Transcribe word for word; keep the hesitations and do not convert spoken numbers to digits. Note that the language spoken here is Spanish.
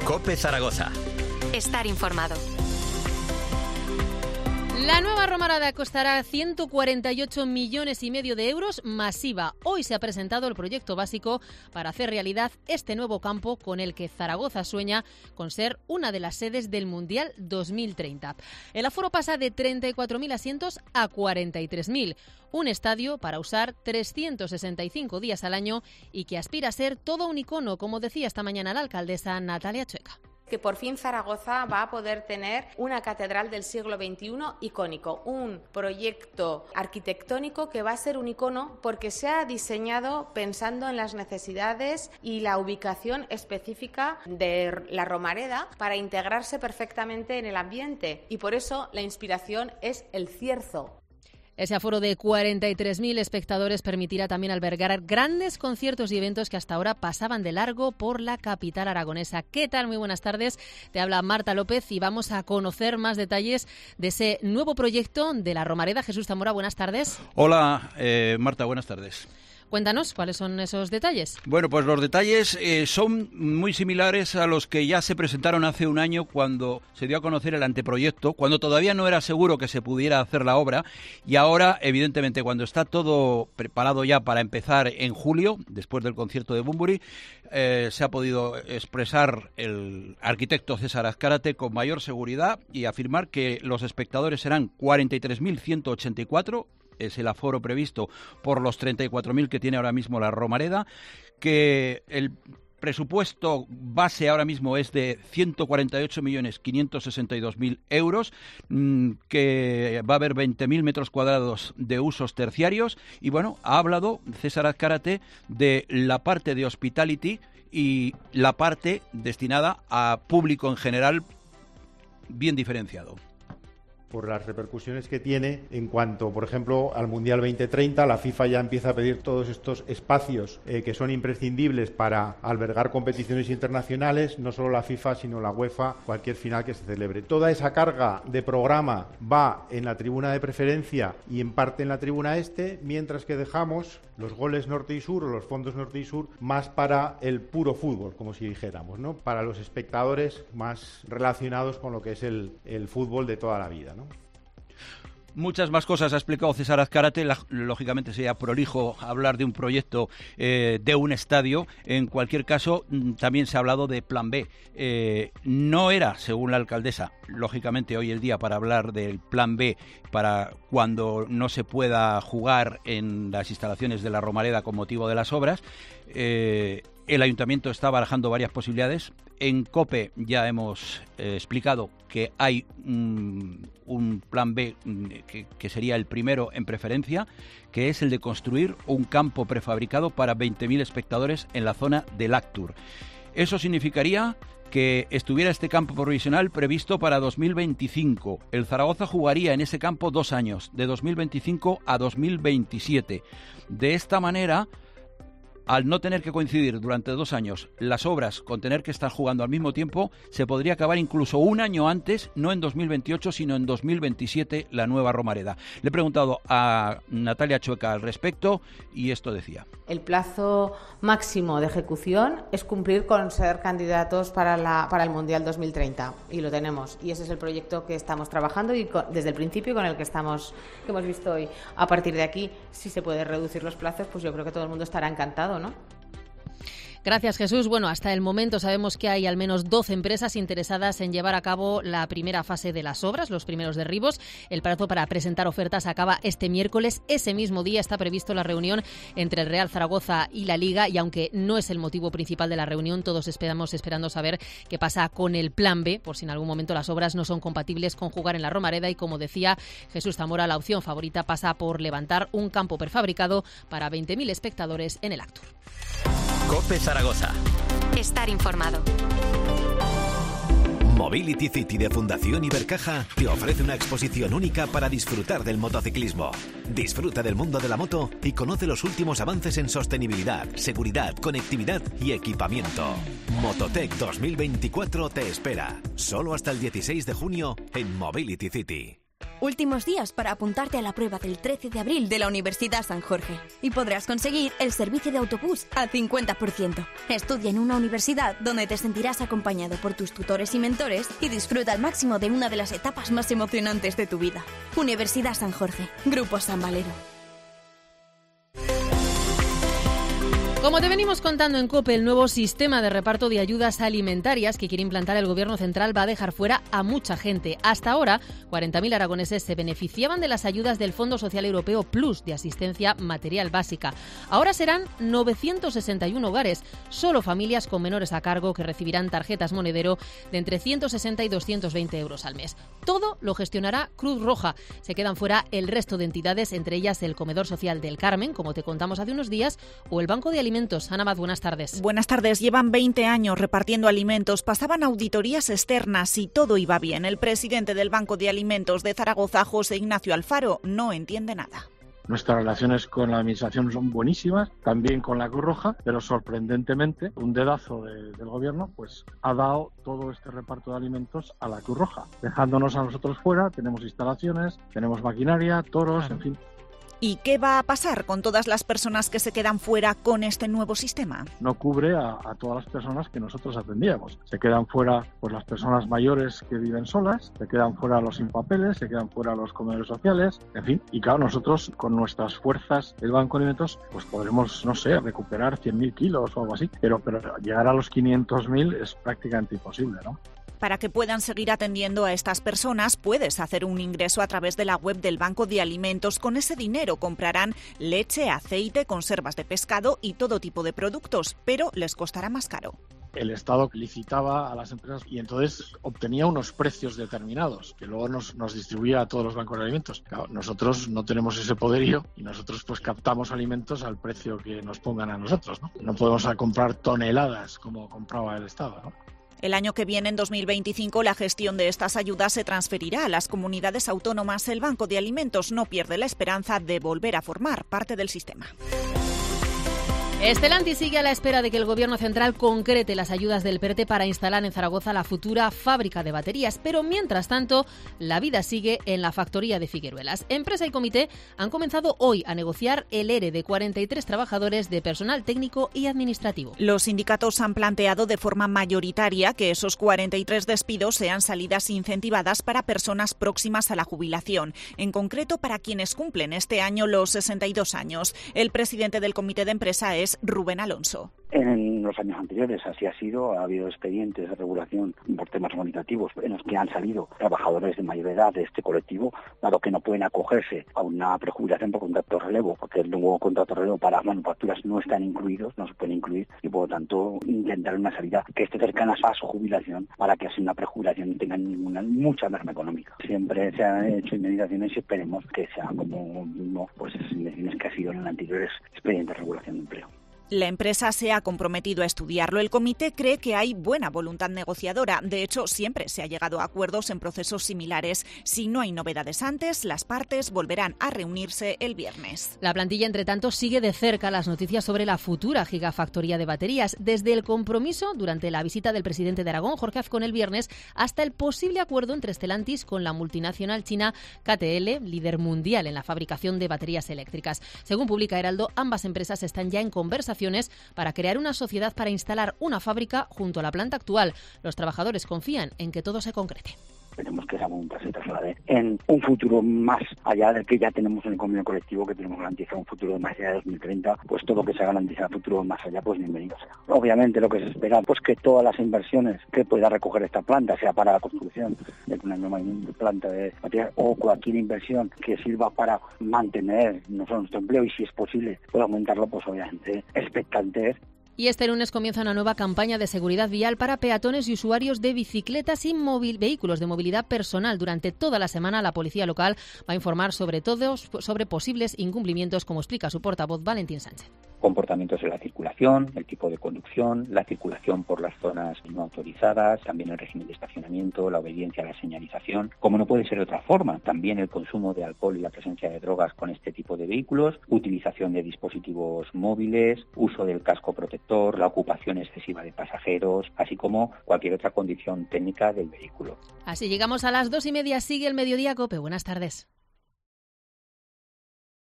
COPE Zaragoza. Estar informado. La nueva Romareda costará ciento cuarenta y ocho millones y medio de euros masiva. Hoy se ha presentado el proyecto básico para hacer realidad este nuevo campo con el que Zaragoza sueña con ser una de las sedes del Mundial dos mil treinta. El aforo pasa de treinta y cuatro mil asientos a cuarenta y tres mil. Un estadio para usar trescientos sesenta y cinco días al año y que aspira a ser todo un icono, como decía esta mañana la alcaldesa Natalia Chueca. Que por fin Zaragoza va a poder tener una catedral del siglo veintiuno icónico, un proyecto arquitectónico que va a ser un icono porque se ha diseñado pensando en las necesidades y la ubicación específica de la Romareda para integrarse perfectamente en el ambiente, y por eso la inspiración es el cierzo. Ese aforo de cuarenta y tres mil espectadores permitirá también albergar grandes conciertos y eventos que hasta ahora pasaban de largo por la capital aragonesa. ¿Qué tal? Muy buenas tardes. Te habla Marta López y vamos a conocer más detalles de ese nuevo proyecto de la Romareda. Jesús Zamora, buenas tardes. Hola, eh, Marta, buenas tardes. Cuéntanos, ¿cuáles son esos detalles? Bueno, pues los detalles eh, son muy similares a los que ya se presentaron hace un año cuando se dio a conocer el anteproyecto, cuando todavía no era seguro que se pudiera hacer la obra, y ahora, evidentemente, cuando está todo preparado ya para empezar en julio, después del concierto de Bunbury, eh, se ha podido expresar el arquitecto César Azcárate con mayor seguridad y afirmar que los espectadores serán cuarenta y tres mil ciento ochenta y cuatro, es el aforo previsto por los treinta y cuatro mil que tiene ahora mismo la Romareda, que el presupuesto base ahora mismo es de ciento cuarenta y ocho millones quinientos sesenta y dos mil euros, que va a haber veinte mil metros cuadrados de usos terciarios, y bueno, ha hablado César Azcárate de la parte de hospitality y la parte destinada a público en general bien diferenciado. Por las repercusiones que tiene en cuanto, por ejemplo, al Mundial veinte treinta, la FIFA ya empieza a pedir todos estos espacios eh, que son imprescindibles para albergar competiciones internacionales, no solo la FIFA, sino la UEFA, cualquier final que se celebre. Toda esa carga de programa va en la tribuna de preferencia y en parte en la tribuna este, mientras que dejamos los goles norte y sur o los fondos norte y sur más para el puro fútbol, como si dijéramos, ¿no? Para los espectadores más relacionados con lo que es el, el fútbol de toda la vida, ¿no? Muchas más cosas ha explicado César Azcárate. Lógicamente sería prolijo hablar de un proyecto eh, de un estadio. En cualquier caso, también se ha hablado de Plan B. Eh, no era, según la alcaldesa, lógicamente hoy el día para hablar del Plan B para cuando no se pueda jugar en las instalaciones de la Romareda con motivo de las obras. Eh, el ayuntamiento está barajando varias posibilidades. En COPE ya hemos eh, explicado que hay un, un plan B que, que sería el primero en preferencia, que es el de construir un campo prefabricado para veinte mil espectadores en la zona del Actur. Eso significaría que estuviera este campo provisional previsto para dos mil veinticinco. El Zaragoza jugaría en ese campo dos años, de dos mil veinticinco a dos mil veintisiete. De esta manera, al no tener que coincidir durante dos años las obras con tener que estar jugando al mismo tiempo, se podría acabar incluso un año antes, no en dos mil veintiocho, sino en dos mil veintisiete, la nueva Romareda. Le he preguntado a Natalia Chueca al respecto y esto decía. El plazo máximo de ejecución es cumplir con ser candidatos para, la, para el Mundial dos mil treinta, y lo tenemos. Y ese es el proyecto que estamos trabajando y con, desde el principio con el que estamos, que hemos visto hoy. A partir de aquí, si se puede reducir los plazos, pues yo creo que todo el mundo estará encantado, ¿no? Gracias, Jesús. Bueno, hasta el momento sabemos que hay al menos doce empresas interesadas en llevar a cabo la primera fase de las obras, los primeros derribos. El plazo para presentar ofertas acaba este miércoles. Ese mismo día está previsto la reunión entre el Real Zaragoza y la Liga, y aunque no es el motivo principal de la reunión, todos esperamos esperando saber qué pasa con el plan B, por si en algún momento las obras no son compatibles con jugar en la Romareda. Y como decía Jesús Zamora, la opción favorita pasa por levantar un campo prefabricado para veinte mil espectadores en el Actur. COPE Zaragoza. Estar informado. Mobility City de Fundación Ibercaja te ofrece una exposición única para disfrutar del motociclismo. Disfruta del mundo de la moto y conoce los últimos avances en sostenibilidad, seguridad, conectividad y equipamiento. Mototech dos mil veinticuatro te espera, solo hasta el dieciséis de junio en Mobility City. Últimos días para apuntarte a la prueba del trece de abril de la Universidad San Jorge. Y podrás conseguir el servicio de autobús al cincuenta por ciento. Estudia en una universidad donde te sentirás acompañado por tus tutores y mentores y disfruta al máximo de una de las etapas más emocionantes de tu vida. Universidad San Jorge, Grupo San Valero. Como te venimos contando en COPE, el nuevo sistema de reparto de ayudas alimentarias que quiere implantar el Gobierno central va a dejar fuera a mucha gente. Hasta ahora, cuarenta mil aragoneses se beneficiaban de las ayudas del Fondo Social Europeo Plus de asistencia material básica. Ahora serán novecientos sesenta y uno hogares, solo familias con menores a cargo que recibirán tarjetas monedero de entre ciento sesenta y doscientos veinte euros al mes. Todo lo gestionará Cruz Roja. Se quedan fuera el resto de entidades, entre ellas el Comedor Social del Carmen, como te contamos hace unos días, o el Banco de Alimentos. Ana Maz, buenas tardes. Buenas tardes. Llevan veinte años repartiendo alimentos, pasaban auditorías externas y todo iba bien. El presidente del Banco de Alimentos de Zaragoza, José Ignacio Alfaro, no entiende nada. Nuestras relaciones con la Administración son buenísimas, también con la Cruz Roja, pero sorprendentemente un dedazo de, del Gobierno pues ha dado todo este reparto de alimentos a la Cruz Roja, dejándonos a nosotros fuera. Tenemos instalaciones, tenemos maquinaria, toros, en fin. ¿Y qué va a pasar con todas las personas que se quedan fuera con este nuevo sistema? No cubre a, a todas las personas que nosotros atendíamos. Se quedan fuera pues, las personas mayores que viven solas, se quedan fuera los sin papeles, se quedan fuera los comedores sociales, en fin. Y claro, nosotros con nuestras fuerzas del Banco de Alimentos pues podremos, no sé, recuperar cien mil kilos o algo así, pero, pero llegar a los quinientos mil es prácticamente imposible, ¿no? Para que puedan seguir atendiendo a estas personas, puedes hacer un ingreso a través de la web del Banco de Alimentos. Con ese dinero comprarán leche, aceite, conservas de pescado y todo tipo de productos, pero les costará más caro. El Estado licitaba a las empresas y entonces obtenía unos precios determinados que luego nos, nos distribuía a todos los bancos de alimentos. Claro, nosotros no tenemos ese poderío y nosotros pues captamos alimentos al precio que nos pongan a nosotros, ¿no? No podemos comprar toneladas como compraba el Estado, ¿no? El año que viene, en dos mil veinticinco, la gestión de estas ayudas se transferirá a las comunidades autónomas. El Banco de Alimentos no pierde la esperanza de volver a formar parte del sistema. Stellantis sigue a la espera de que el Gobierno central concrete las ayudas del PERTE para instalar en Zaragoza la futura fábrica de baterías, pero mientras tanto la vida sigue en la factoría de Figueruelas. Empresa y comité han comenzado hoy a negociar el ERE de cuarenta y tres trabajadores de personal técnico y administrativo. Los sindicatos han planteado de forma mayoritaria que esos cuarenta y tres despidos sean salidas incentivadas para personas próximas a la jubilación, en concreto para quienes cumplen este año los sesenta y dos años. El presidente del comité de empresa es Rubén Alonso. En los años anteriores así ha sido, ha habido expedientes de regulación por temas organizativos en los que han salido trabajadores de mayor edad de este colectivo, dado que no pueden acogerse a una prejubilación por contrato de relevo, porque el nuevo contrato de relevo para manufacturas no están incluidos, no se pueden incluir, y por lo tanto intentar una salida que esté cercana a su jubilación para que así una prejubilación tenga ninguna, mucha merma económica. Siempre se han hecho indemnizaciones y esperemos que sean como no, pues esas indemnizaciones que ha sido en anteriores expedientes de regulación de empleo. La empresa se ha comprometido a estudiarlo. El comité cree que hay buena voluntad negociadora. De hecho, siempre se ha llegado a acuerdos en procesos similares. Si no hay novedades antes, las partes volverán a reunirse el viernes. La plantilla, entre tanto, sigue de cerca las noticias sobre la futura gigafactoría de baterías, desde el compromiso durante la visita del presidente de Aragón, Jorge Azcón, el viernes, hasta el posible acuerdo entre Stellantis con la multinacional china K T L, líder mundial en la fabricación de baterías eléctricas. Según publica Heraldo, ambas empresas están ya en conversación para crear una sociedad para instalar una fábrica junto a la planta actual. Los trabajadores confían en que todo se concrete. Esperemos que esa voluntad se traslade en un futuro más allá del que ya tenemos en el convenio colectivo, que tenemos garantizado un futuro más allá de dos mil treinta, pues todo lo que se garantiza en el futuro más allá, pues bienvenido sea. Obviamente lo que se espera, pues que todas las inversiones que pueda recoger esta planta, sea para la construcción de una nueva planta de material o cualquier inversión que sirva para mantener no solo nuestro empleo y si es posible pueda aumentarlo, pues obviamente expectantes. Y este lunes comienza una nueva campaña de seguridad vial para peatones y usuarios de bicicletas y móvil, vehículos de movilidad personal. Durante toda la semana la policía local va a informar sobre todo sobre posibles incumplimientos, como explica su portavoz Valentín Sánchez. comportamientos en la circulación, el tipo de conducción, la circulación por las zonas no autorizadas, también el régimen de estacionamiento, la obediencia a la señalización. Como no puede ser de otra forma, también el consumo de alcohol y la presencia de drogas con este tipo de vehículos, utilización de dispositivos móviles, uso del casco protector, la ocupación excesiva de pasajeros, así como cualquier otra condición técnica del vehículo. Así llegamos a las dos y media. Sigue el Mediodía COPE. Buenas tardes.